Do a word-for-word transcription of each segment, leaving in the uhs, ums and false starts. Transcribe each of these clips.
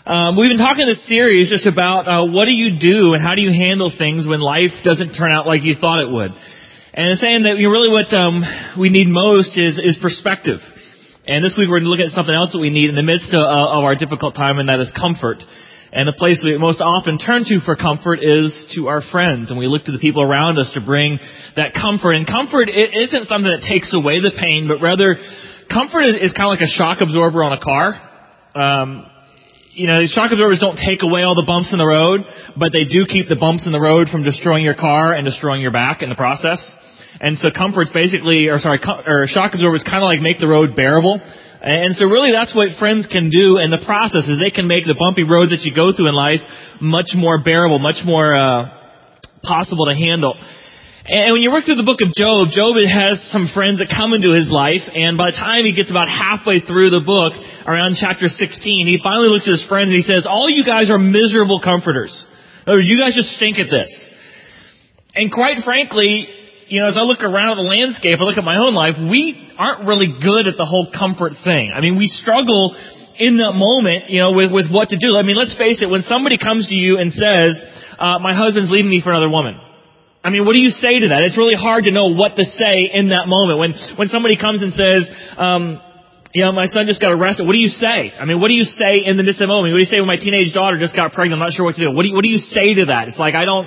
Um, we've been talking in this series just about uh, what do you do and how do you handle things when life doesn't turn out like you thought it would. And it's saying that you know, really what um, we need most is, is perspective. And this week we're going to look at something else that we need in the midst of, uh, of our difficult time, and that is comfort. And the place we most often turn to for comfort is to our friends. And we look to the people around us to bring that comfort. And comfort it isn't something that takes away the pain, but rather comfort is, is kind of like a shock absorber on a car. Um, you know, shock absorbers don't take away all the bumps in the road, but they do keep the bumps in the road from destroying your car and destroying your back in the process. And so comfort's basically, or sorry, or shock absorbers kind of like make the road bearable. And so really that's what friends can do in the process, is they can make the bumpy road that you go through in life much more bearable, much more uh possible to handle. And when you work through the book of Job, Job has some friends that come into his life, and by the time he gets about halfway through the book, around chapter sixteen, he finally looks at his friends and he says, all you guys are miserable comforters. In other words, you guys just stink at this. And quite frankly, you know, as I look around the landscape, I look at my own life, we aren't really good at the whole comfort thing. I mean, we struggle in that moment, you know, with, with what to do. I mean, let's face it, when somebody comes to you and says, uh, my husband's leaving me for another woman. I mean, what do you say to that? It's really hard to know what to say in that moment. When, when somebody comes and says, um, you know, my son just got arrested, what do you say? I mean, what do you say in the midst of the moment? What do you say when my teenage daughter just got pregnant? I'm not sure what to do. What do you, what do you say to that? It's like, I don't,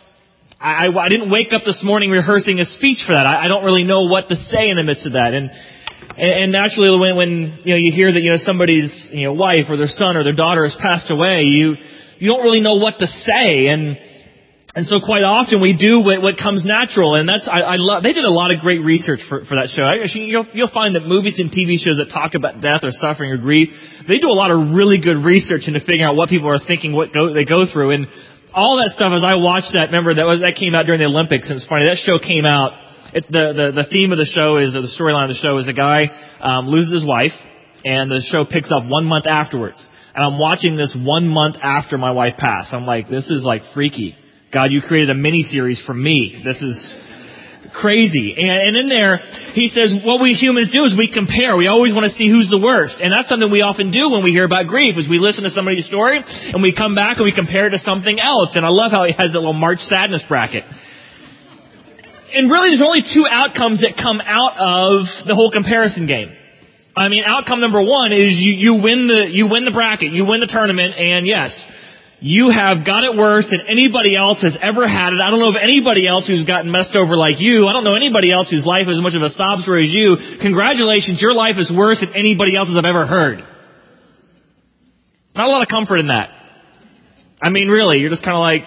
I, I didn't wake up this morning rehearsing a speech for that. I, I don't really know what to say in the midst of that. And, and, and naturally when, when, you know, you hear that, you know, somebody's, you know, wife or their son or their daughter has passed away, you, you don't really know what to say. And, And so quite often we do what, what comes natural, and that's I, I love. They did a lot of great research for, for that show. Actually, you'll, you'll find that movies and T V shows that talk about death or suffering or grief, they do a lot of really good research into figuring out what people are thinking, what go, they go through, and all that stuff. As I watched that, remember that was that came out during the Olympics, and it's funny that show came out. It, the, the the theme of the show is, or the storyline of the show is a guy um, loses his wife, and the show picks up one month afterwards. And I'm watching this one month after my wife passed. I'm like, this is like freaky. God, you created a mini-series for me. This is crazy. And, and in there, he says, what we humans do is we compare. We always want to see who's the worst. And that's something we often do when we hear about grief, is we listen to somebody's story, and we come back and we compare it to something else. And I love how he has that little March Sadness bracket. And really, there's only two outcomes that come out of the whole comparison game. I mean, outcome number one is you, you win the, you win the bracket, you win the tournament, and yes, you have got it worse than anybody else has ever had it. I don't know of anybody else who's gotten messed over like you. I don't know anybody else whose life is as much of a sob story as you. Congratulations, your life is worse than anybody else's I've ever heard. Not a lot of comfort in that. I mean, really, you're just kind of like,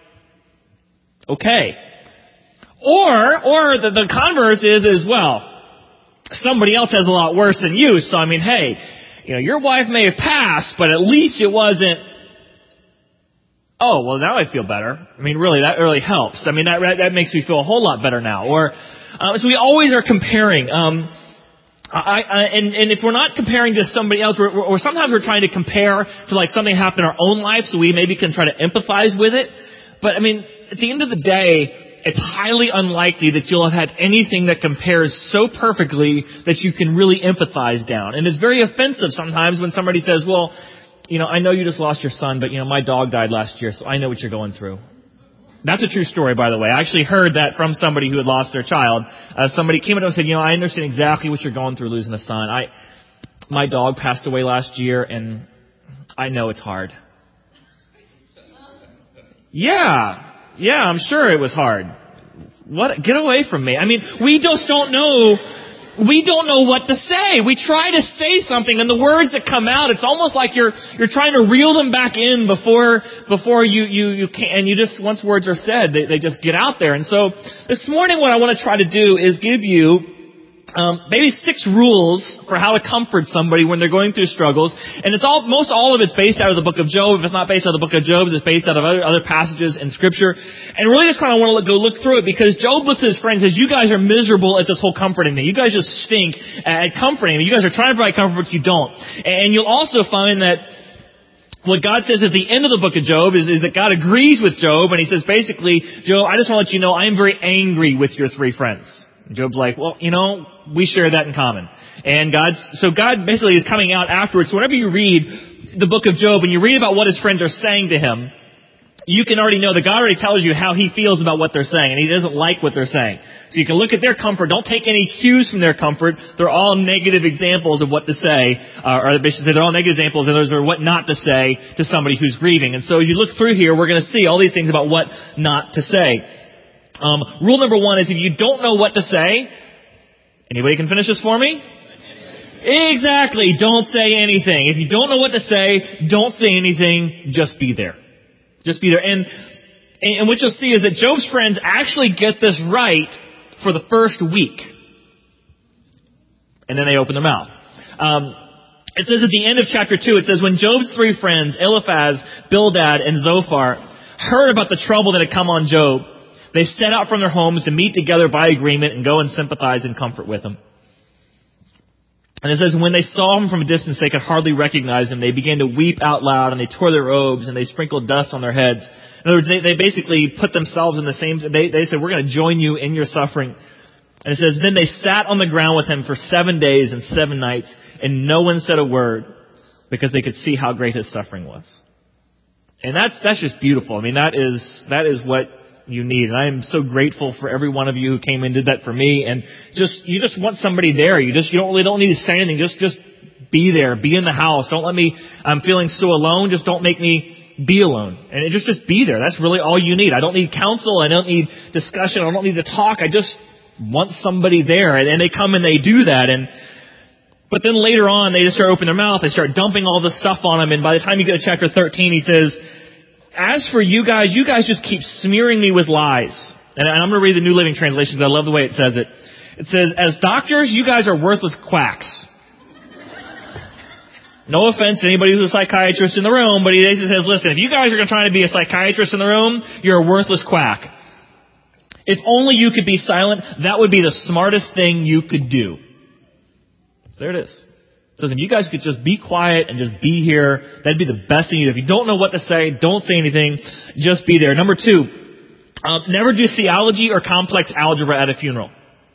okay. Or, or the, the converse is, is, well, somebody else has a lot worse than you. So, I mean, hey, you know, your wife may have passed, but at least it wasn't, oh, well, now I feel better. I mean, really, that really helps. I mean, that that makes me feel a whole lot better now. Or, uh, so we always are comparing. Um, I, I, and, and if we're not comparing to somebody else, we're, or sometimes we're trying to compare to like something happened in our own life, so we maybe can try to empathize with it. But I mean, at the end of the day, it's highly unlikely that you'll have had anything that compares so perfectly that you can really empathize down. And it's very offensive sometimes when somebody says, well, you know, I know you just lost your son, but, you know, my dog died last year, so I know what you're going through. That's a true story, by the way. I actually heard that from somebody who had lost their child. Uh, somebody came up and said, you know, I understand exactly what you're going through losing a son. I, my dog passed away last year, and I know it's hard. Yeah, yeah, I'm sure it was hard. What? Get away from me. I mean, we just don't know... We don't know what to say. We try to say something, and the words that come out, it's almost like you're you're trying to reel them back in before before you you you can. And you just, once words are said, they they just get out there. And so this morning, what I want to try to do is give you Um, maybe six rules for how to comfort somebody when they're going through struggles. And it's all, most all of it's based out of the book of Job. If it's not based out of the book of Job, it's based out of other, other passages in Scripture. And really just kind of want to go look through it, because Job looks at his friends and says, you guys are miserable at this whole comforting thing. You guys just stink at comforting. You guys are trying to provide comfort, but you don't. And you'll also find that what God says at the end of the book of Job is, is that God agrees with Job, and he says basically, Job, I just want to let you know I am very angry with your three friends. Job's like, well, you know, we share that in common. And God's, so God basically is coming out afterwards. So whenever you read the book of Job and you read about what his friends are saying to him, you can already know that God already tells you how he feels about what they're saying, and he doesn't like what they're saying. So you can look at their comfort. Don't take any cues from their comfort. They're all negative examples of what to say, uh, or they should say they're all negative examples, and those are what not to say to somebody who's grieving. And so as you look through here, we're going to see all these things about what not to say. Um, rule number one is if you don't know what to say, anybody can finish this for me? Exactly. Don't say anything. If you don't know what to say, don't say anything. Just be there. Just be there. And, and what you'll see is that Job's friends actually get this right for the first week. And then they open their mouth. Um, it says at the end of chapter two, it says, when Job's three friends, Eliphaz, Bildad, and Zophar, heard about the trouble that had come on Job, they set out from their homes to meet together by agreement and go and sympathize and comfort with him. And it says, when they saw him from a distance, they could hardly recognize him. They began to weep out loud, and they tore their robes, and they sprinkled dust on their heads. In other words, they, they basically put themselves in the same, they, they said, we're going to join you in your suffering. And it says, then they sat on the ground with him for seven days and seven nights, and no one said a word, because they could see how great his suffering was. And that's, that's just beautiful. I mean, that is, that is what you need. And I am so grateful for every one of you who came and did that for me. And just, you just want somebody there. You just, you don't really don't need to say anything. Just, just be there. Be in the house. Don't let me, I'm feeling so alone. Just don't make me be alone. And it just, just be there. That's really all you need. I don't need counsel. I don't need discussion. I don't need to talk. I just want somebody there. And, and they come and they do that. And, but then later on, they just start opening their mouth. They start dumping all this stuff on him. And by the time you get to chapter thirteen, he says, as for you guys, you guys just keep smearing me with lies. And I'm going to read the New Living Translation because I love the way it says it. It says, as doctors, you guys are worthless quacks. No offense to anybody who's a psychiatrist in the room, but he basically says, listen, if you guys are trying to be a psychiatrist in the room, you're a worthless quack. If only you could be silent, that would be the smartest thing you could do. There it is. So if you guys could just be quiet and just be here, that'd be the best thing you do. If you don't know what to say, don't say anything. Just be there. Number two, um, never do theology or complex algebra at a funeral.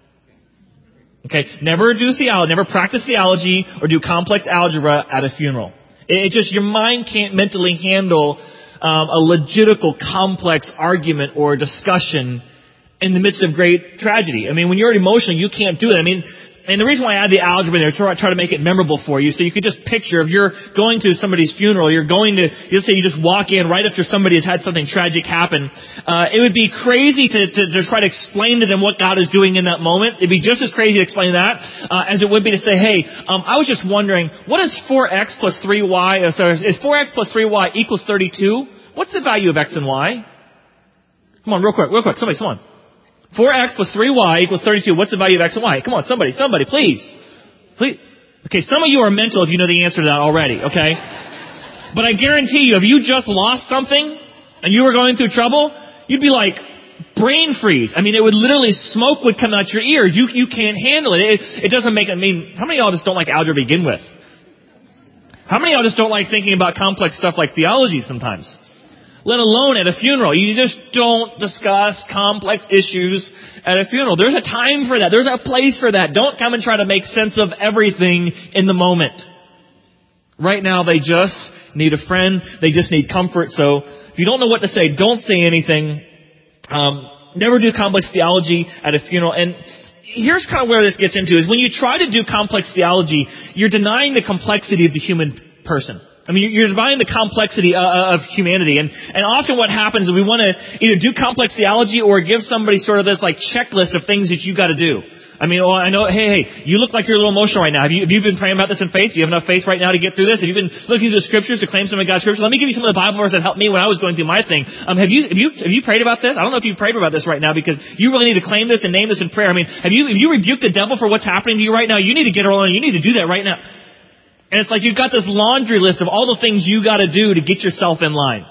Okay, never do theology, never practice theology or do complex algebra at a funeral. It, it just, your mind can't mentally handle um, a legitical complex argument or discussion in the midst of great tragedy. I mean, when you're emotional, you can't do it. I mean, and the reason why I add the algebra in there is to try to make it memorable for you. So you could just picture if you're going to somebody's funeral, you're going to, you'll say you just walk in right after somebody has had something tragic happen. Uh, it would be crazy to, to, to try to explain to them what God is doing in that moment. It'd be just as crazy to explain that uh, as it would be to say, hey, um, I was just wondering, what is four x plus three y, uh, sorry, is four x plus three y equals thirty-two? What's the value of x and y? Come on, real quick, real quick, somebody, come on. four x plus three y equals thirty-two. What's the value of x and y? Come on, somebody, somebody, please. Please. Okay, some of you are mental if you know the answer to that already, okay? But I guarantee you, if you just lost something and you were going through trouble, you'd be like, brain freeze. I mean, it would literally, smoke would come out your ears. You you can't handle it. It, it doesn't make, I mean, how many of y'all just don't like algebra to begin with? How many of y'all just don't like thinking about complex stuff like theology sometimes? Let alone at a funeral. You just don't discuss complex issues at a funeral. There's a time for that. There's a place for that. Don't come and try to make sense of everything in the moment. Right now, they just need a friend. They just need comfort. So if you don't know what to say, don't say anything. Um, never do complex theology at a funeral. And here's kind of where this gets into is when you try to do complex theology, you're denying the complexity of the human person. I mean, you're denying the complexity uh, of humanity. And, and often what happens is we want to either do complex theology or give somebody sort of this like checklist of things that you got to do. I mean, well, I know, hey, hey, you look like you're a little emotional right now. Have you, have you been praying about this in faith? Do you have enough faith right now to get through this? Have you been looking through the scriptures to claim some of God's scriptures? Let me give you some of the Bible verses that helped me when I was going through my thing. Um, have you, have you, have you prayed about this? I don't know if you've prayed about this right now because you really need to claim this and name this in prayer. I mean, have you, have you rebuked the devil for what's happening to you right now? You need to get it on. You need to do that right now. And it's like you've got this laundry list of all the things you got to do to get yourself in line.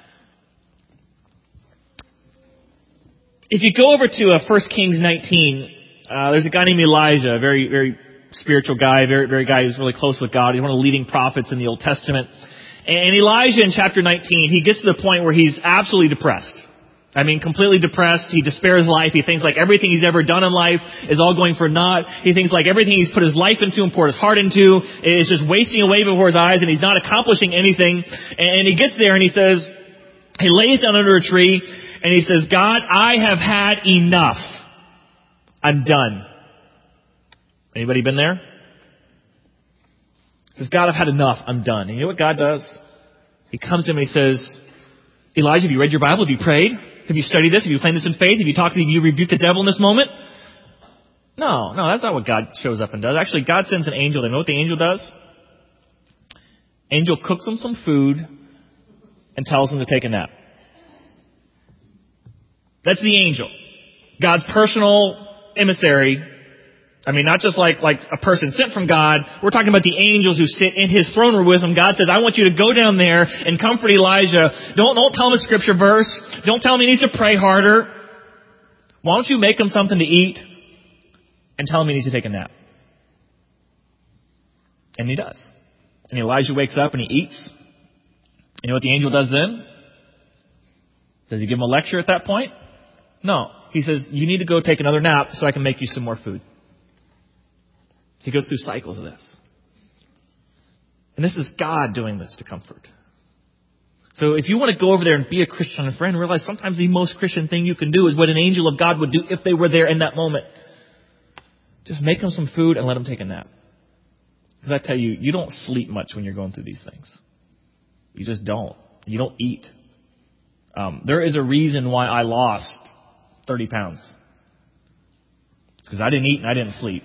If you go over to uh, First Kings nineteen, uh, there's a guy named Elijah, a very, very spiritual guy, very, very guy who's really close with God. He's one of the leading prophets in the Old Testament. And Elijah in chapter nineteen, he gets to the point where he's absolutely depressed. I mean, completely depressed. He despairs life. He thinks like everything he's ever done in life is all going for naught. He thinks like everything he's put his life into and poured his heart into is just wasting away before his eyes, and he's not accomplishing anything. And he gets there and he says, he lays down under a tree and he says, God, I have had enough. I'm done. Anybody been there? He says, God, I've had enough. I'm done. And you know what God does? He comes to him and he says, Elijah, have you read your Bible? Have you prayed? Have you studied this? Have you claimed this in faith? Have you talked to, have you rebuked the devil in this moment? No, no, that's not what God shows up and does. Actually, God sends an angel. You know what the angel does? Angel cooks him some food and tells him to take a nap. That's the angel. God's personal emissary. I mean, not just like, like a person sent from God. We're talking about the angels who sit in his throne room with him. God says, I want you to go down there and comfort Elijah. Don't, don't tell him a scripture verse. Don't tell him he needs to pray harder. Why don't you make him something to eat and tell him he needs to take a nap? And he does. And Elijah wakes up and he eats. You know what the angel does then? Does he give him a lecture at that point? No. He says, you need to go take another nap so I can make you some more food. He goes through cycles of this. And this is God doing this to comfort. So if you want to go over there and be a Christian friend, realize sometimes the most Christian thing you can do is what an angel of God would do if they were there in that moment. Just make them some food and let them take a nap. Because I tell you, you don't sleep much when you're going through these things. You just don't. You don't eat. Um, there is a reason why I lost thirty pounds. It's because I didn't eat and I didn't sleep.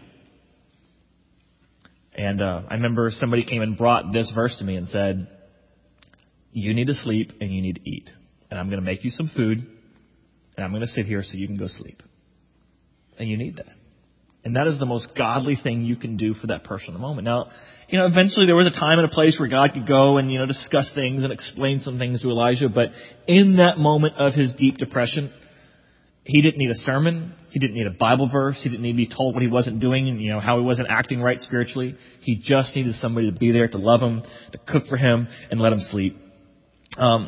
And uh, I remember somebody came and brought this verse to me and said, you need to sleep and you need to eat. And I'm going to make you some food and I'm going to sit here so you can go sleep. And you need that. And that is the most godly thing you can do for that person in the moment. Now, you know, eventually there was a time and a place where God could go and, you know, discuss things and explain some things to Elijah. But in that moment of his deep depression, he didn't need a sermon. He didn't need a Bible verse. He didn't need to be told what he wasn't doing and, you know, how he wasn't acting right spiritually. He just needed somebody to be there to love him, to cook for him, and let him sleep. Um,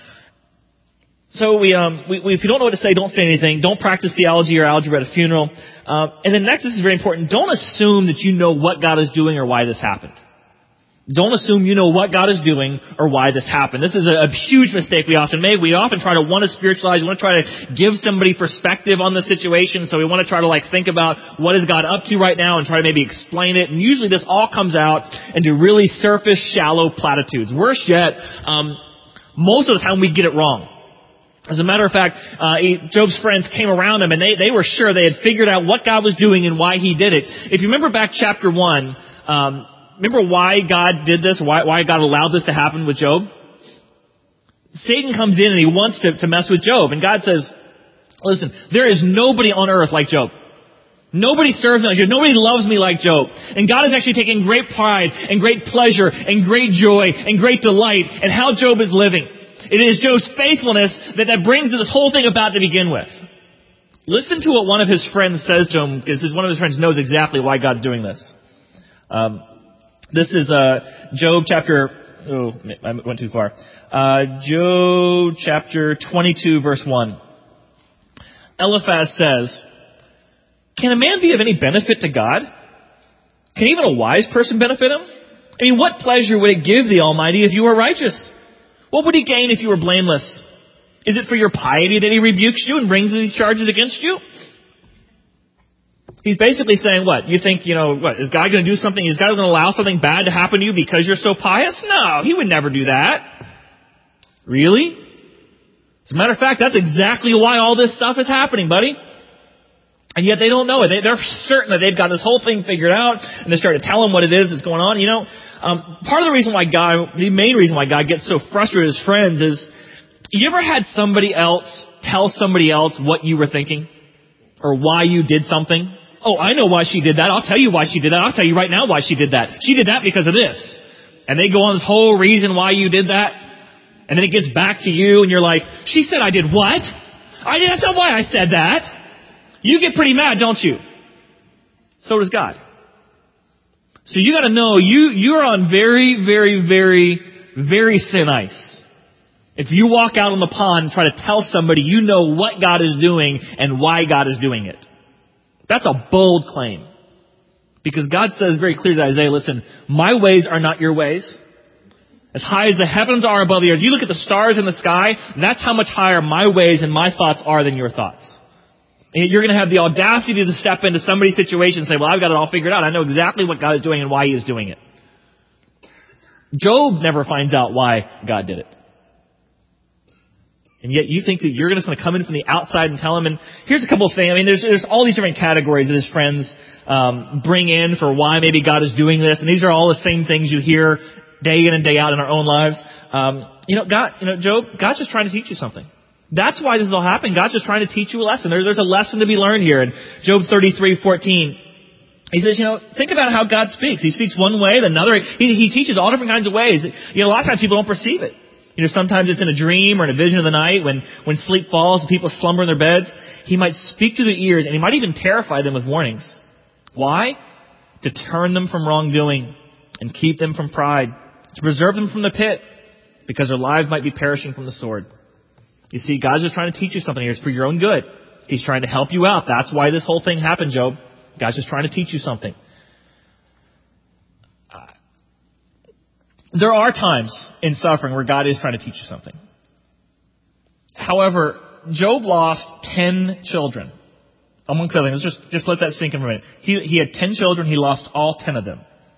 so we, um, we, we, if you don't know what to say, don't say anything. Don't practice theology or algebra at a funeral. Um, and then next, this is very important. Don't assume that you know what God is doing or why this happened. Don't assume you know what God is doing or why this happened. This is a, a huge mistake we often make. We often try to want to spiritualize. We want to try to give somebody perspective on the situation. So we want to try to like think about what is God up to right now and try to maybe explain it. And usually this all comes out into really surface, shallow platitudes. Worse yet, um, most of the time we get it wrong. As a matter of fact, uh, he, Job's friends came around him and they, they were sure they had figured out what God was doing and why he did it. If you remember back chapter one, um, remember why God did this? Why, why God allowed this to happen with Job? Satan comes in and he wants to, to mess with Job. And God says, listen, there is nobody on earth like Job. Nobody serves me like Job. Nobody loves me like Job. And God is actually taking great pride and great pleasure and great joy and great delight in how Job is living. It is Job's faithfulness that, that brings this whole thing about to begin with. Listen to what one of his friends says to him, because one of his friends knows exactly why God's doing this. Um, This is uh, Job chapter, oh, I went too far. Uh, Job chapter twenty-two, verse one. Eliphaz says, can a man be of any benefit to God? Can even a wise person benefit him? I mean, what pleasure would it give the Almighty if you were righteous? What would he gain if you were blameless? Is it for your piety that he rebukes you and brings these charges against you? He's basically saying what? You think, you know, what? Is God going to do something? Is God going to allow something bad to happen to you because you're so pious? No, he would never do that. Really? As a matter of fact, that's exactly why all this stuff is happening, buddy. And yet they don't know it. They, they're certain that they've got this whole thing figured out, and they start to tell him what it is that's going on. You know, um, part of the reason why God, the main reason why God gets so frustrated with his friends is, you ever had somebody else tell somebody else what you were thinking? Or why you did something? Oh, I know why she did that. I'll tell you why she did that. I'll tell you right now why she did that. She did that because of this. And they go on this whole reason why you did that. And then it gets back to you and you're like, she said I did what? I did, that's not why I said that. You get pretty mad, don't you? So does God. So you gotta know, you, you're on very, very, very, very thin ice. If you walk out on the pond and try to tell somebody you know what God is doing and why God is doing it. That's a bold claim. Because God says very clearly to Isaiah, listen, my ways are not your ways. As high as the heavens are above the earth. You look at the stars in the sky, that's how much higher my ways and my thoughts are than your thoughts. And you're going to have the audacity to step into somebody's situation and say, well, I've got it all figured out. I know exactly what God is doing and why he is doing it. Job never finds out why God did it. And yet you think that you're just going to come in from the outside and tell him. And here's a couple of things. I mean, there's, there's all these different categories that his friends um, bring in for why maybe God is doing this. And these are all the same things you hear day in and day out in our own lives. Um, you know, God, you know, Job, God's just trying to teach you something. That's why this is all happening. God's just trying to teach you a lesson. There, there's a lesson to be learned here. In Job thirty-three fourteen, he says, you know, think about how God speaks. He speaks one way, then another. He, he teaches all different kinds of ways. You know, a lot of times people don't perceive it. You know, sometimes it's in a dream or in a vision of the night when, when sleep falls and people slumber in their beds. He might speak to their ears and he might even terrify them with warnings. Why? To turn them from wrongdoing and keep them from pride. To preserve them from the pit because their lives might be perishing from the sword. You see, God's just trying to teach you something here. It's for your own good. He's trying to help you out. That's why this whole thing happened, Job. God's just trying to teach you something. There are times in suffering where God is trying to teach you something. However, Job lost ten children. Amongst other things, just, just let that sink in for a minute. He, he had ten children, he lost all ten of them.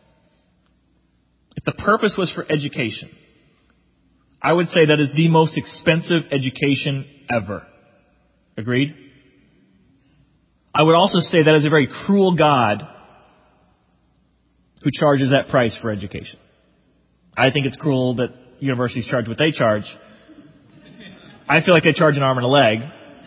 If the purpose was for education, I would say that is the most expensive education ever. Agreed? I would also say that is a very cruel God who charges that price for education. I think it's cruel that universities charge what they charge. I feel like they charge an arm and a leg.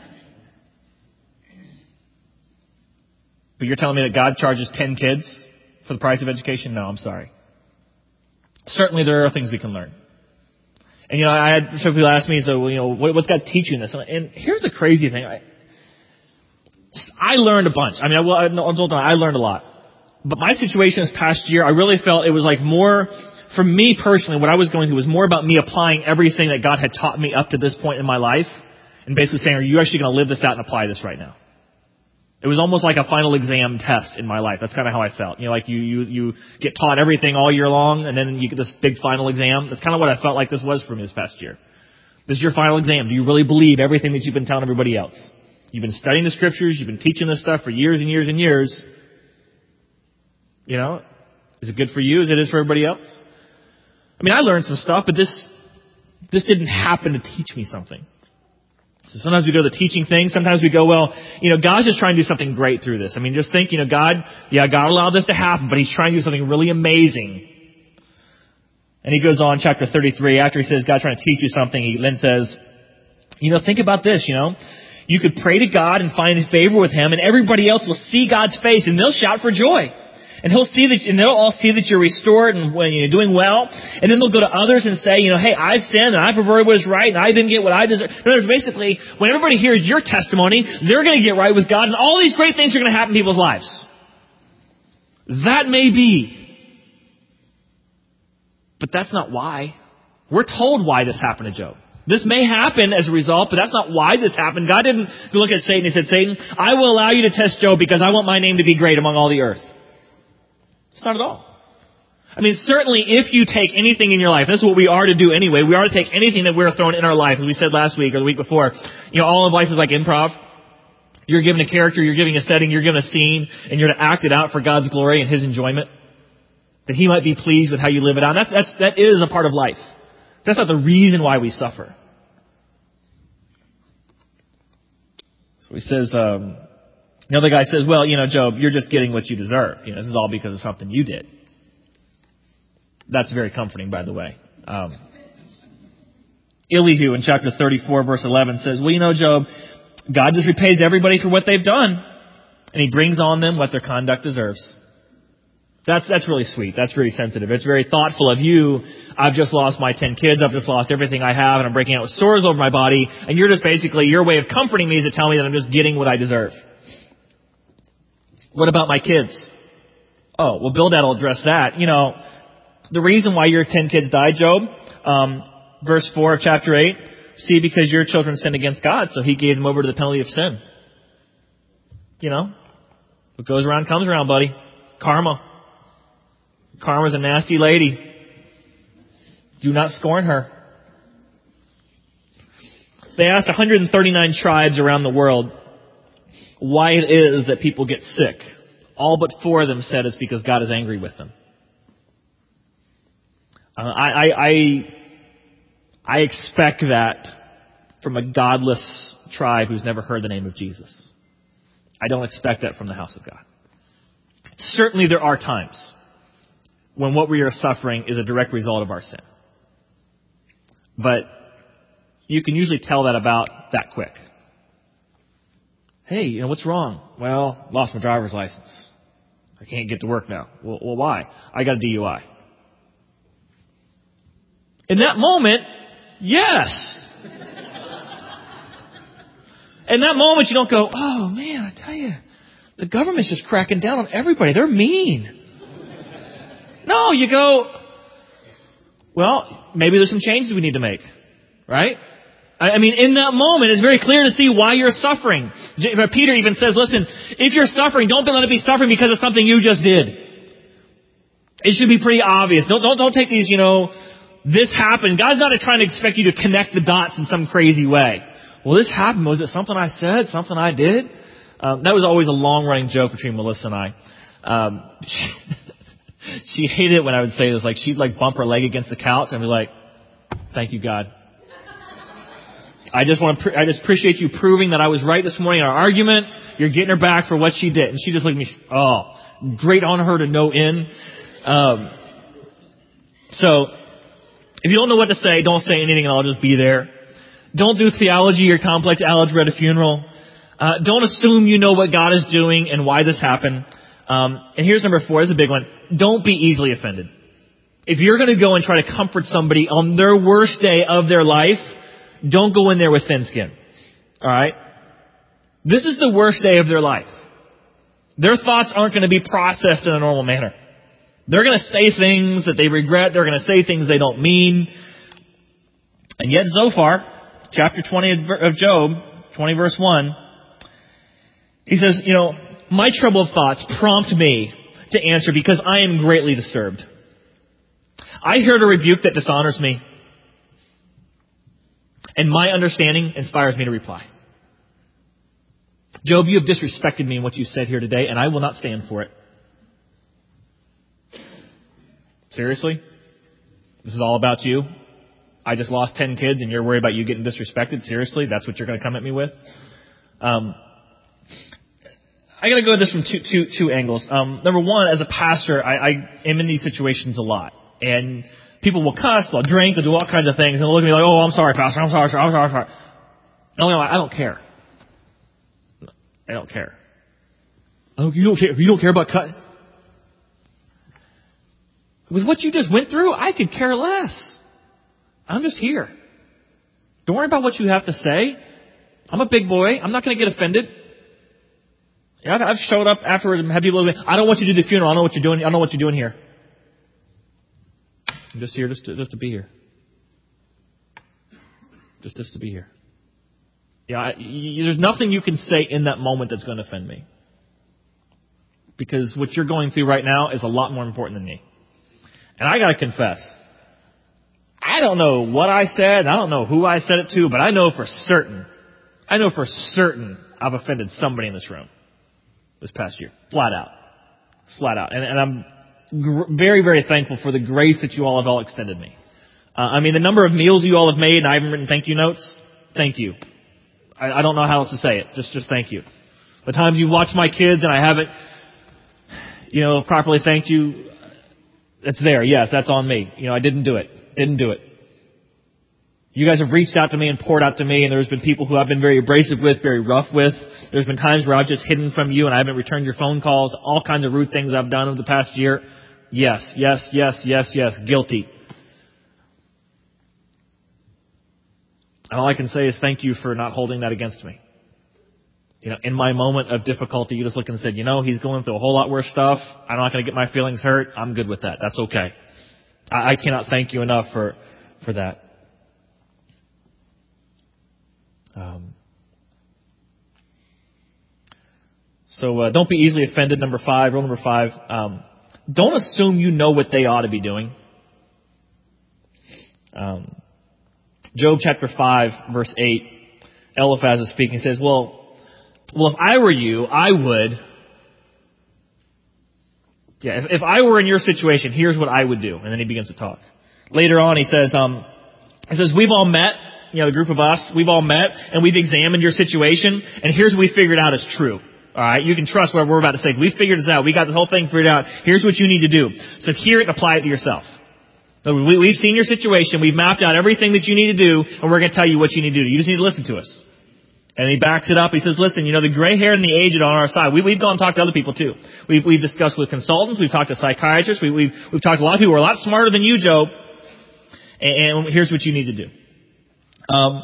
But you're telling me that God charges ten kids for the price of education? No, I'm sorry. Certainly there are things we can learn. And, you know, I had some people ask me, so, you know, what, what's God teaching this? And here's the crazy thing. I, I learned a bunch. I mean, I, well, I learned a lot. But my situation this past year, I really felt it was like more... For me personally, what I was going through was more about me applying everything that God had taught me up to this point in my life and basically saying, are you actually going to live this out and apply this right now? It was almost like a final exam test in my life. That's kind of how I felt. You know, like you, you, you get taught everything all year long and then you get this big final exam. That's kind of what I felt like this was for me this past year. This is your final exam. Do you really believe everything that you've been telling everybody else? You've been studying the scriptures. You've been teaching this stuff for years and years and years. You know, is it good for you as it is for everybody else? I mean, I learned some stuff, but this this didn't happen to teach me something. So sometimes we go to the teaching thing. Sometimes we go, well, you know, God's just trying to do something great through this. I mean, just think, you know, God, yeah, God allowed this to happen, but he's trying to do something really amazing. And he goes on, chapter thirty-three, after he says God's trying to teach you something, he then says, you know, think about this, you know. You could pray to God and find favor with him, and everybody else will see God's face, and they'll shout for joy. And he'll see that, and they'll all see that you're restored and when you're doing well. And then they'll go to others and say, you know, hey, I've sinned and I perverted what is right and I didn't get what I deserve. In other words, basically, when everybody hears your testimony, they're going to get right with God and all these great things are going to happen in people's lives. That may be. But that's not why. We're told why this happened to Job. This may happen as a result, but that's not why this happened. God didn't look at Satan and said, Satan, I will allow you to test Job because I want my name to be great among all the earth. It's not at all. I mean, certainly if you take anything in your life, this is what we are to do anyway. We are to take anything that we're thrown in our life, as we said last week or the week before. You know, all of life is like improv. You're given a character, you're giving a setting, you're given a scene, and you're to act it out for God's glory and his enjoyment. That he might be pleased with how you live it out. That's, that's, that is a part of life. That's not the reason why we suffer. So he says, um, the other guy says, well, you know, Job, you're just getting what you deserve. You know, this is all because of something you did. That's very comforting, by the way. Um, Elihu in chapter thirty-four, verse eleven says, well, you know, Job, God just repays everybody for what they've done, and he brings on them what their conduct deserves. That's, that's really sweet. That's really sensitive. It's very thoughtful of you. I've just lost my ten kids. I've just lost everything I have, and I'm breaking out with sores over my body, and you're just basically, your way of comforting me is to tell me that I'm just getting what I deserve. What about my kids? Oh, well, Bildad will address that. You know, the reason why your ten kids died, Job, um, verse four of chapter eight. See, because your children sinned against God, so he gave them over to the penalty of sin. You know, what goes around comes around, buddy. Karma. Karma's a nasty lady. Do not scorn her. They asked one hundred thirty-nine tribes around the world why it is that people get sick. All but four of them said it's because God is angry with them. Uh, I, I, I, I expect that from a godless tribe who's never heard the name of Jesus. I don't expect that from the house of God. Certainly there are times when what we are suffering is a direct result of our sin. But you can usually tell that about that quick. Hey, you know, what's wrong? Well, lost my driver's license. I can't get to work now. Well, well why? I got a D U I. In that moment, yes. In that moment, you don't go, oh man, I tell you, the government's just cracking down on everybody. They're mean. No, you go, well, maybe there's some changes we need to make, right? I mean, in that moment, it's very clear to see why you're suffering. Peter even says, listen, if you're suffering, don't let it be suffering because of something you just did. It should be pretty obvious. Don't, don't, don't take these, you know, this happened. God's not trying to expect you to connect the dots in some crazy way. Well, this happened. Was it something I said? Something I did? Um, that was always a long-running joke between Melissa and I. Um, she, she hated it when I would say this. Like, she'd like bump her leg against the couch and be like, thank you, God. I just want to, pre- I just appreciate you proving that I was right this morning in our argument. You're getting her back for what she did. And she just looked at me, oh, great on her to no end. Um, so, if you don't know what to say, don't say anything and I'll just be there. Don't do theology or complex algebra at a funeral. Uh, don't assume you know what God is doing and why this happened. Um, and here's number four, this is a big one. Don't be easily offended. If you're going to go and try to comfort somebody on their worst day of their life, don't go in there with thin skin. Alright? This is the worst day of their life. Their thoughts aren't going to be processed in a normal manner. They're going to say things that they regret. They're going to say things they don't mean. And yet so far, chapter twenty of Job, twenty verse one, he says, you know, my troubled thoughts prompt me to answer because I am greatly disturbed. I heard a rebuke that dishonors me. And my understanding inspires me to reply. Job, you have disrespected me in what you said here today, and I will not stand for it. Seriously? This is all about you? I just lost ten kids and you're worried about you getting disrespected? Seriously? That's what you're going to come at me with? Um, I got to go at this from two, two, two angles. Um, number one, as a pastor, I, I am in these situations a lot. And people will cuss, they'll drink, they'll do all kinds of things, and they'll look at me like, oh, I'm sorry, Pastor, I'm sorry, I'm sorry, I'm sorry. I'm sorry. No, no, I don't care. I don't care. Oh, you don't care? You don't care about cut? With what you just went through, I could care less. I'm just here. Don't worry about what you have to say. I'm a big boy. I'm not going to get offended. Yeah, I've showed up afterwards and had people say, I don't want you to do the funeral. I know what you're doing. I know what you're doing here. I'm just here just to, just to be here. Just, just to be here. Yeah, I, you, there's nothing you can say in that moment that's going to offend me. Because what you're going through right now is a lot more important than me. And I gotta confess, I don't know what I said, I don't know who I said it to, but I know for certain, I know for certain I've offended somebody in this room this past year. Flat out. Flat out. And, and I'm gr- very, very thankful for the grace that you all have all extended me. Uh, I mean, the number of meals you all have made and I haven't written thank you notes, thank you. I, I don't know how else to say it. Just, just thank you. The times you watch my kids and I haven't, you know, properly thanked you, it's there. Yes, that's on me. You know, I didn't do it. Didn't do it. You guys have reached out to me and poured out to me, and there's been people who I've been very abrasive with, very rough with. There's been times where I've just hidden from you and I haven't returned your phone calls. All kinds of rude things I've done over the past year. Yes, yes, yes, yes, yes. Guilty. And all I can say is thank you for not holding that against me. You know, in my moment of difficulty, you just looked and said, you know, he's going through a whole lot worse stuff. I'm not going to get my feelings hurt. I'm good with that. That's okay. I, I cannot thank you enough for, for that. Um, so uh, don't be easily offended. Number five, rule number five, um, don't assume you know what they ought to be doing. Um, Job chapter five, verse eight, Eliphaz is speaking. He says, well, well, if I were you, I would. Yeah, if, if I were in your situation, here's what I would do. And then he begins to talk. Later on, he says, um, he says, we've all met, you know, the group of us, we've all met, and we've examined your situation, and here's what we figured out is true. All right, you can trust what we're about to say. We figured this out. We got the whole thing figured out. Here's what you need to do. So hear it and apply it to yourself. So we, we've seen your situation. We've mapped out everything that you need to do, and we're going to tell you what you need to do. You just need to listen to us. And he backs it up. He says, listen, you know, the gray hair and the aged on our side. We, we've gone and talked to other people too. We've, we've discussed with consultants. We've talked to psychiatrists. We, we've, we've talked to a lot of people who are a lot smarter than you, Job. And, and here's what you need to do. Um,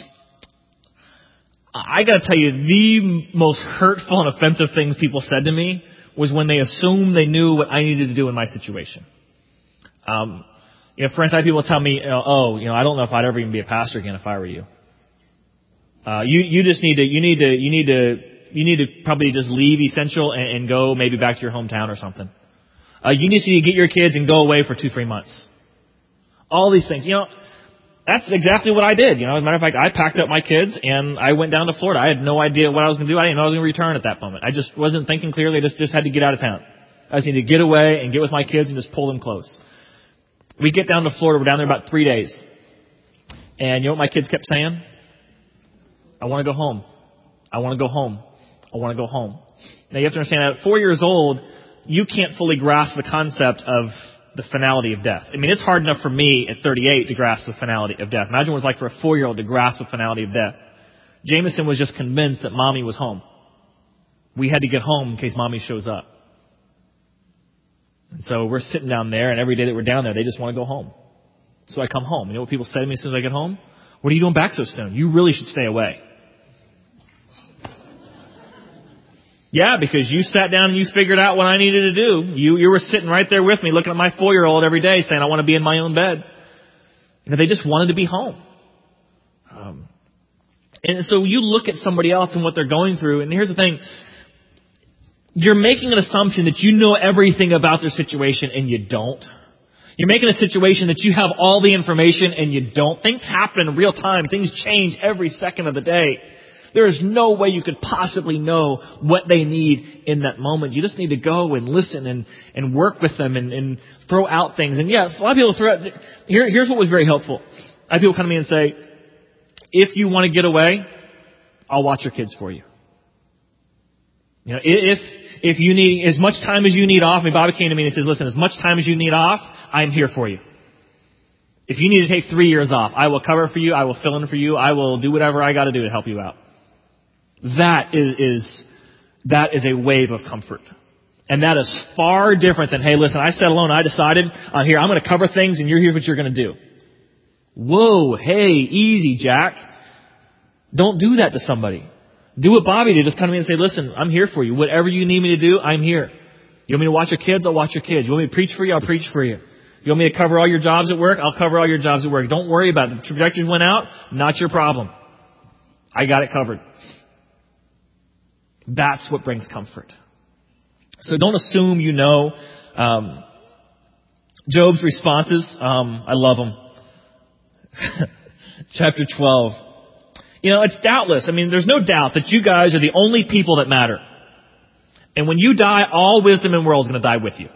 I got to tell you, the most hurtful and offensive things people said to me was when they assumed they knew what I needed to do in my situation. Um, you know, for instance, I had people tell me, oh, you know, I don't know if I'd ever even be a pastor again if I were you. Uh, you, you just need to, you need to, you need to, you need to probably just leave Essential and, and go maybe back to your hometown or something. Uh, you just need to get your kids and go away for two, three months. All these things, you know, that's exactly what I did. You know, as a matter of fact, I packed up my kids and I went down to Florida. I had no idea what I was going to do. I didn't know I was going to return at that moment. I just wasn't thinking clearly. I just, just had to get out of town. I just needed to get away and get with my kids and just pull them close. We get down to Florida. We're down there about three days. And you know what my kids kept saying? I want to go home. I want to go home. I want to go home. Now you have to understand that at four years old, you can't fully grasp the concept of the finality of death. I mean, it's hard enough for me at thirty-eight to grasp the finality of death. Imagine what it's like for a four-year-old to grasp the finality of death. Jameson was just convinced that mommy was home. We had to get home in case mommy shows up. And so we're sitting down there, and every day that we're down there, they just want to go home. So I come home. You know what people say to me as soon as I get home? What are you doing back so soon? You really should stay away. Yeah, because you sat down and you figured out what I needed to do. You you were sitting right there with me looking at my four-year-old every day saying, I want to be in my own bed. You know, they just wanted to be home. Um, and so you look at somebody else and what they're going through, and here's the thing. You're making an assumption that you know everything about their situation, and you don't. You're making a situation that you have all the information, and you don't. Things happen in real time. Things change every second of the day. There is no way you could possibly know what they need in that moment. You just need to go and listen and, and work with them and, and throw out things. And yeah, a lot of people throw out, here, here's what was very helpful. I have people come to me and say, if you want to get away, I'll watch your kids for you. You know, if, if you need as much time as you need off, I mean, Bobby came to me and he says, listen, as much time as you need off, I'm here for you. If you need to take three years off, I will cover for you. I will fill in for you. I will do whatever I got to do to help you out. That is, is, that is a wave of comfort. And that is far different than, hey, listen, I sat alone. I decided, uh, here, I'm going to cover things and you're, here's what you're going to do. Whoa, hey, easy, Jack. Don't do that to somebody. Do what Bobby did. Just come to me and say, listen, I'm here for you. Whatever you need me to do, I'm here. You want me to watch your kids? I'll watch your kids. You want me to preach for you? I'll preach for you. You want me to cover all your jobs at work? I'll cover all your jobs at work. Don't worry about it. The trajectories went out. Not your problem. I got it covered. That's what brings comfort. So don't assume you know. Um, Job's responses, um, I love them. Chapter twelve. You know, it's doubtless. I mean, there's no doubt that you guys are the only people that matter. And when you die, all wisdom in the world is going to die with you.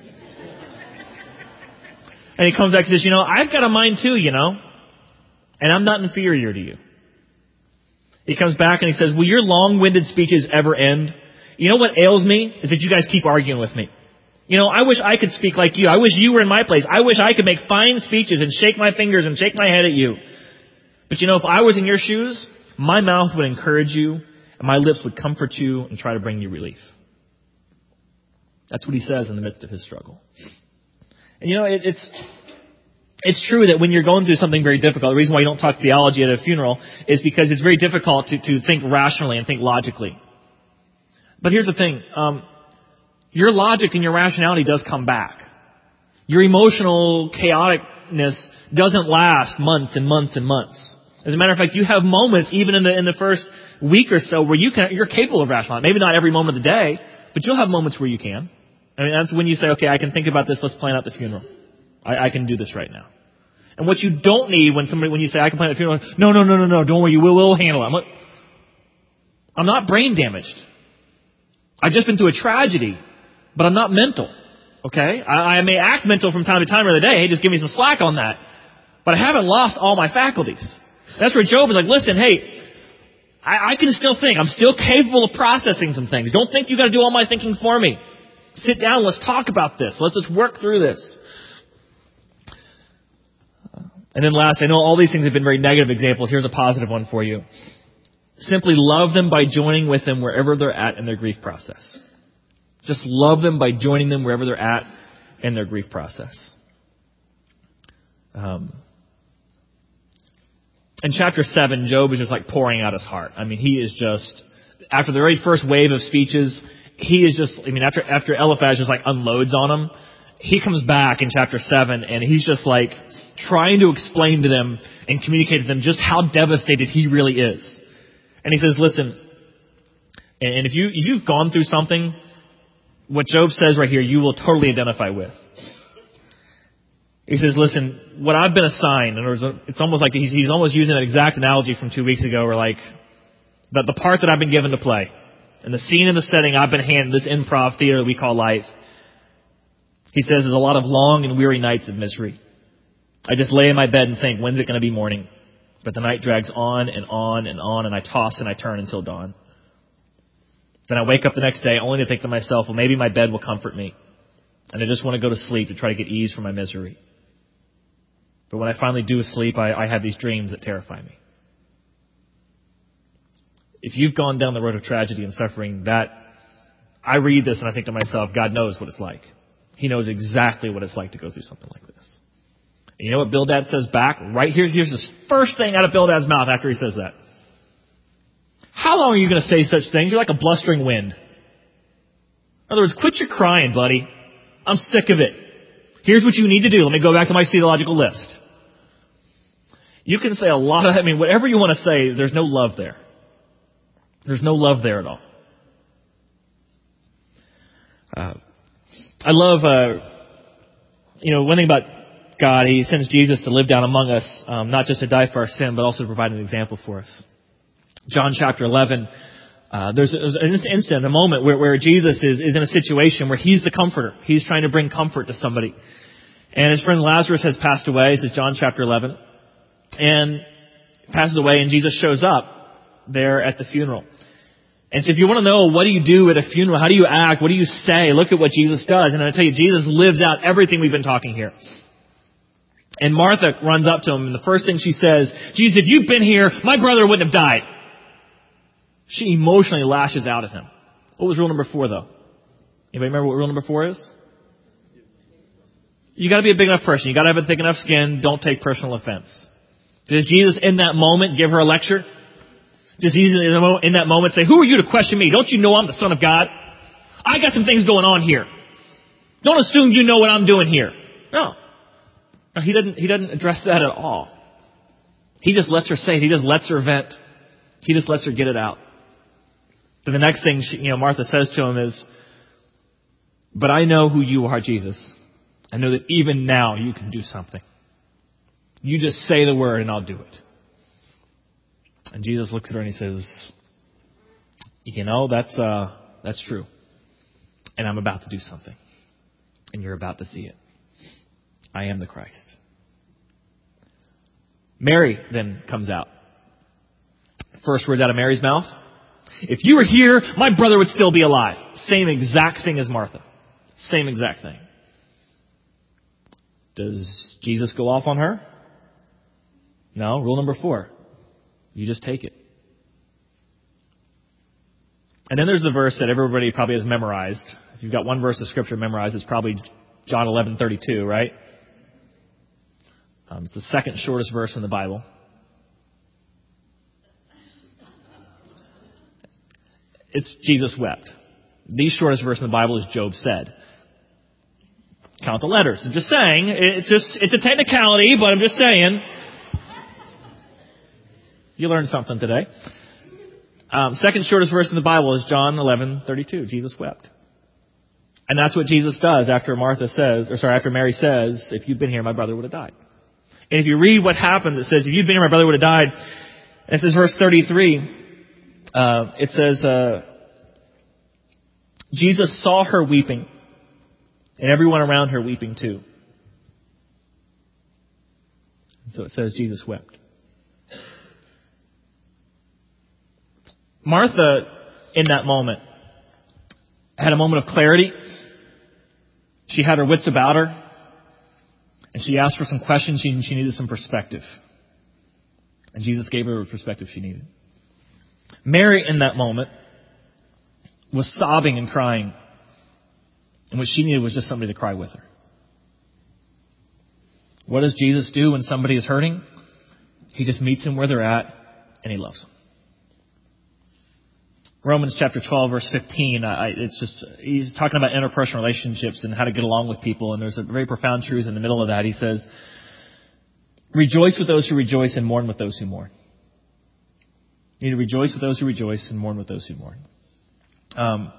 And he comes back and says, you know, I've got a mind too, you know. And I'm not inferior to you. He comes back and he says, will your long-winded speeches ever end? You know what ails me is that you guys keep arguing with me. You know, I wish I could speak like you. I wish you were in my place. I wish I could make fine speeches and shake my fingers and shake my head at you. But you know, if I was in your shoes, my mouth would encourage you and my lips would comfort you and try to bring you relief. That's what he says in the midst of his struggle. And you know, it, it's... It's true that when you're going through something very difficult, the reason why you don't talk theology at a funeral is because it's very difficult to, to think rationally and think logically. But here's the thing. Um, your logic and your rationality does come back. Your emotional chaoticness doesn't last months and months and months. As a matter of fact, you have moments, even in the in the first week or so, where you can you're capable of rationalizing. Maybe not every moment of the day, but you'll have moments where you can. I mean, that's when you say, okay, I can think about this. Let's plan out the funeral. I, I can do this right now. And what you don't need when somebody when you say I can plan out the funeral, no, no, no, no, no, don't worry, you will, will handle it. I'm, like, I'm not brain damaged. I've just been through a tragedy, but I'm not mental. Okay, I, I may act mental from time to time of the day. Hey, just give me some slack on that. But I haven't lost all my faculties. That's where Job is like, listen, hey, I, I can still think. I'm still capable of processing some things. Don't think you got to do all my thinking for me. Sit down. Let's talk about this. Let's just work through this. And then last, I know all these things have been very negative examples. Here's a positive one for you. Simply love them by joining with them wherever they're at in their grief process. Just love them by joining them wherever they're at in their grief process. Um, in chapter seven, Job is just like pouring out his heart. I mean, he is just, after the very first wave of speeches, he is just, I mean, after, after Eliphaz just like unloads on him, he comes back in chapter seven and he's just like trying to explain to them and communicate to them just how devastated he really is. And he says, listen, and if you, if you've gone through something, what Job says right here, you will totally identify with. He says, listen, what I've been assigned, and it's almost like he's, he's almost using an exact analogy from two weeks ago, where like, that the part that I've been given to play, and the scene and the setting I've been handed, this improv theater we call life, he says, there's a lot of long and weary nights of misery. I just lay in my bed and think, when's it going to be morning? But the night drags on and on and on, and I toss and I turn until dawn. Then I wake up the next day only to think to myself, well, maybe my bed will comfort me. And I just want to go to sleep to try to get ease from my misery. But when I finally do sleep, I, I have these dreams that terrify me. If you've gone down the road of tragedy and suffering, that I read this and I think to myself, God knows what it's like. He knows exactly what it's like to go through something like this. And you know what Bildad says back? Right here, here's this first thing out of Bildad's mouth after he says that. How long are you going to say such things? You're like a blustering wind. In other words, quit your crying, buddy. I'm sick of it. Here's what you need to do. Let me go back to my theological list. You can say a lot of, I mean, whatever you want to say, there's no love there. There's no love there at all. Uh, I love, uh, you know, one thing about God, He sends Jesus to live down among us, um, not just to die for our sin, but also to provide an example for us. John chapter eleven, uh, there's, there's an instant, a moment where, where Jesus is, is in a situation where He's the comforter. He's trying to bring comfort to somebody. And his friend Lazarus has passed away. This is John chapter eleven. And passes away, and Jesus shows up there at the funeral. And so if you want to know what do you do at a funeral, how do you act, what do you say, look at what Jesus does. And I tell you, Jesus lives out everything we've been talking here. And Martha runs up to him, and the first thing she says, Jesus, if you'd been here, my brother wouldn't have died. She emotionally lashes out at him. What was rule number four, though? Anybody remember what rule number four is? You got to be a big enough person. You got to have a thick enough skin. Don't take personal offense. Does Jesus in that moment give her a lecture? Does Jesus in that moment say, who are you to question me? Don't you know I'm the Son of God? I got some things going on here. Don't assume you know what I'm doing here. No. No, he doesn't, he doesn't address that at all. He just lets her say it. He just lets her vent. He just lets her get it out. Then the next thing she, you know, Martha says to him is, but I know who you are, Jesus. I know that even now you can do something. You just say the word and I'll do it. And Jesus looks at her and he says, you know, that's, uh, that's true. And I'm about to do something. And you're about to see it. I am the Christ. Mary then comes out. First words out of Mary's mouth. If you were here, my brother would still be alive. Same exact thing as Martha. Same exact thing. Does Jesus go off on her? No. Rule number four. You just take it. And then there's the verse that everybody probably has memorized. If you've got one verse of Scripture memorized, it's probably John eleven thirty-two, right? Um, it's the second shortest verse in the Bible. It's Jesus wept. The shortest verse in the Bible is Job said. Count the letters. I'm just saying, it's just, it's a technicality, but I'm just saying. You learned something today. Um, second shortest verse in the Bible is John eleven thirty-two. Jesus wept. And that's what Jesus does after Martha says, or sorry, after Mary says, if you'd been here, my brother would have died. And if you read what happens, it says, if you'd been here, my brother would have died. And it says, verse thirty-three, uh, it says, uh, Jesus saw her weeping, and everyone around her weeping too. So it says Jesus wept. Martha, in that moment, had a moment of clarity. She had her wits about her. And she asked for some questions. She, she needed some perspective. And Jesus gave her the perspective she needed. Mary, in that moment, was sobbing and crying. And what she needed was just somebody to cry with her. What does Jesus do when somebody is hurting? He just meets them where they're at, and he loves them. Romans chapter twelve, verse fifteen, I, it's just, he's talking about interpersonal relationships and how to get along with people. And there's a very profound truth in the middle of that. He says, rejoice with those who rejoice and mourn with those who mourn. You need to rejoice with those who rejoice and mourn with those who mourn. Um,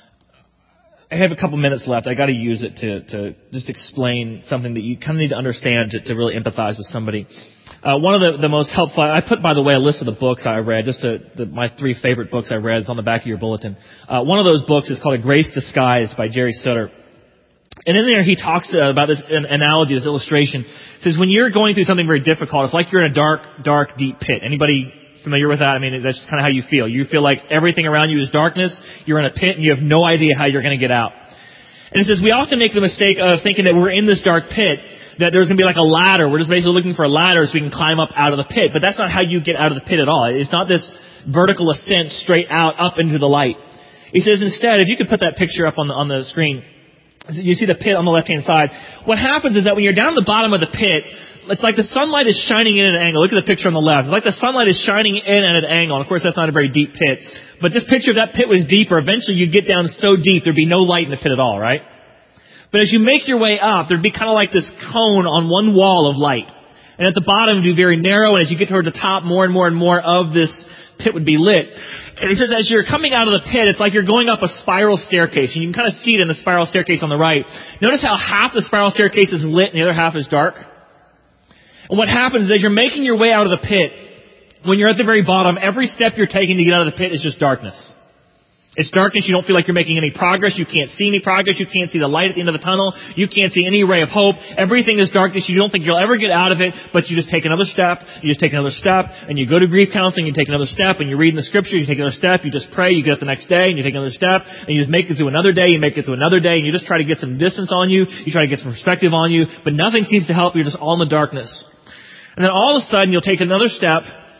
I have a couple minutes left. I got to use it to, to just explain something that you kind of need to understand to, to really empathize with somebody. Uh, one of the, the most helpful, I put, by the way, a list of the books I read, just to, the, my three favorite books I read. It's on the back of your bulletin. Uh, one of those books is called A Grace Disguised by Jerry Sutter. And in there he talks uh, about this an analogy, this illustration. It says when you're going through something very difficult, it's like you're in a dark, dark, deep pit. Anybody familiar with that? I mean, that's just kind of how you feel. You feel like everything around you is darkness. You're in a pit and you have no idea how you're going to get out. And it says we often make the mistake of thinking that we're in this dark pit, that there's going to be like a ladder. We're just basically looking for a ladder so we can climb up out of the pit. But that's not how you get out of the pit at all. It's not this vertical ascent straight out up into the light. He says instead, if you could put that picture up on the, on the screen, you see the pit on the left-hand side. What happens is that when you're down at the bottom of the pit, it's like the sunlight is shining in at an angle. Look at the picture on the left. It's like the sunlight is shining in at an angle. And of course, that's not a very deep pit. But just picture if that pit was deeper. Eventually, you'd get down so deep, there'd be no light in the pit at all, right? But as you make your way up, there'd be kind of like this cone on one wall of light. And at the bottom, it'd be very narrow. And as you get toward the top, more and more and more of this pit would be lit. And he says as you're coming out of the pit, it's like you're going up a spiral staircase. And you can kind of see it in the spiral staircase on the right. Notice how half the spiral staircase is lit and the other half is dark. And what happens is as you're making your way out of the pit, when you're at the very bottom, every step you're taking to get out of the pit is just darkness. It's darkness. You don't feel like you're making any progress. You can't see any progress. You can't see the light at the end of the tunnel. You can't see any ray of hope. Everything is darkness. You don't think you'll ever get out of it, but you just take another step. You just take another step, and you go to grief counseling. You take another step, and you read in the scriptures. You take another step. You just pray. You get up the next day, and you take another step, and you just make it through another day. You make it through another day, and you just try to get some distance on you. You try to get some perspective on you, but nothing seems to help. You're just all in the darkness. And then all of a sudden, you'll take another step,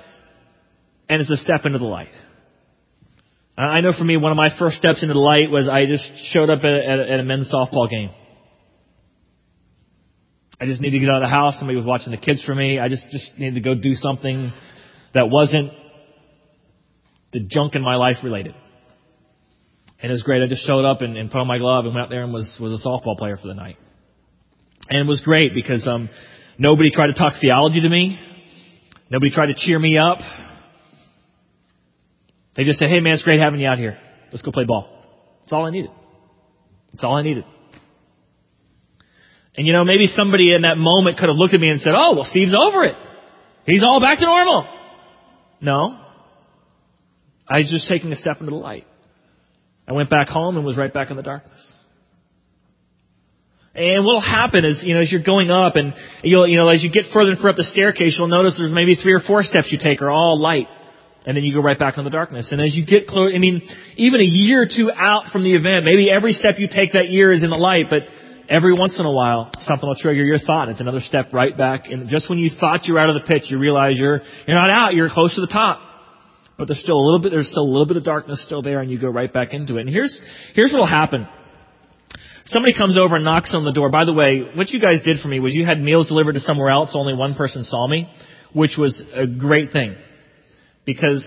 and it's a step into the light. I know for me, one of my first steps into the light was I just showed up at a, at a, at a men's softball game. I just needed to get out of the house. Somebody was watching the kids for me. I just, just needed to go do something that wasn't the junk in my life related. And it was great. I just showed up and, and put on my glove and went out there and was, was a softball player for the night. And it was great because um, nobody tried to talk theology to me. Nobody tried to cheer me up. They just said, hey man, it's great having you out here. Let's go play ball. That's all I needed. That's all I needed. And you know, maybe somebody in that moment could have looked at me and said, oh, well, Steve's over it. He's all back to normal. No. I was just taking a step into the light. I went back home and was right back in the darkness. And what'll happen is, you know, as you're going up and you'll, you know, as you get further and further up the staircase, you'll notice there's maybe three or four steps you take are all light. And then you go right back into the darkness. And as you get close, I mean, even a year or two out from the event, maybe every step you take that year is in the light, but every once in a while, something will trigger your thought. It's another step right back. And just when you thought you were out of the pit, you realize you're, you're not out, you're close to the top. But there's still a little bit, there's still a little bit of darkness still there, and you go right back into it. And here's, here's what'll happen. Somebody comes over and knocks on the door. By the way, what you guys did for me was you had meals delivered to somewhere else, only one person saw me, which was a great thing. Because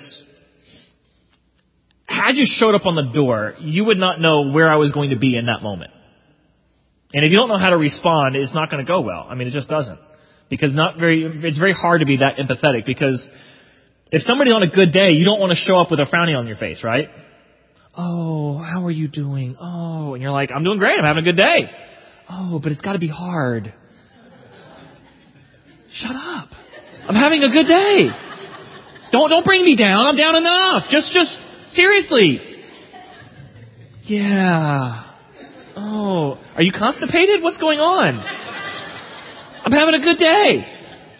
had you showed up on the door, you would not know where I was going to be in that moment. And if you don't know how to respond, it's not going to go well. I mean, it just doesn't. Because not very, it's very hard to be that empathetic because If somebody's on a good day, you don't want to show up with a frowny on your face, right? Oh, how are you doing? Oh, and you're like, I'm doing great. I'm having a good day. Oh, but it's got to be hard. Shut up. I'm having a good day. Don't don't bring me down. I'm down enough. Just just seriously. Yeah. Oh, are you constipated? What's going on? I'm having a good day.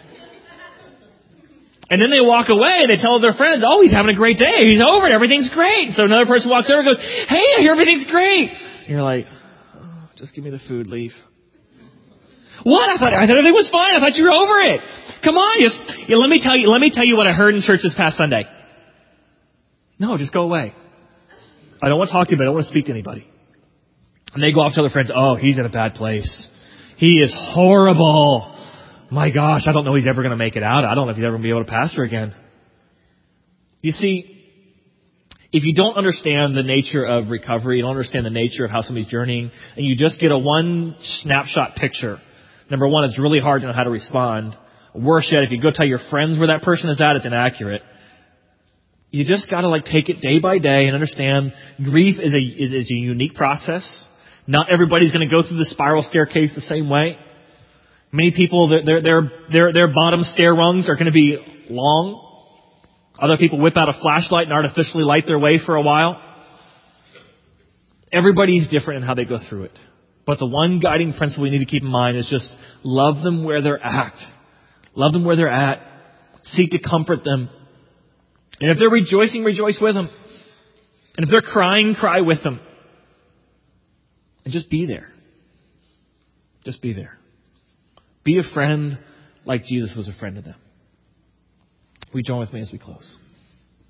And then they walk away and they tell their friends, oh, he's having a great day. He's over it. Everything's great. So another person walks over and goes, hey, I hear everything's great. And you're like, oh, just give me the food, leave. What? I thought, I thought everything was fine. I thought you were over it. Come on. Just, yeah, let me tell you, let me tell you what I heard in church this past Sunday. No, just go away. I don't want to talk to you, but I don't want to speak to anybody. And they go off to their friends, oh, he's in a bad place. He is horrible. My gosh, I don't know if he's ever going to make it out. I don't know if he's ever going to be able to pastor again. You see, if you don't understand the nature of recovery, you don't understand the nature of how somebody's journeying, and you just get a one snapshot picture, number one, it's really hard to know how to respond. Worse yet, if you go tell your friends where that person is at, it's inaccurate. You just got to like take it day by day and understand grief is a is, is a unique process. Not everybody's going to go through the spiral staircase the same way. Many people, their, their, their, their bottom stair rungs are going to be long. Other people whip out a flashlight and artificially light their way for a while. Everybody's different in how they go through it. But the one guiding principle we need to keep in mind is just love them where they're at. Love them where they're at. Seek to comfort them. And if they're rejoicing, rejoice with them. And if they're crying, cry with them. And just be there. Just be there. Be a friend like Jesus was a friend to them. Will you join with me as we close?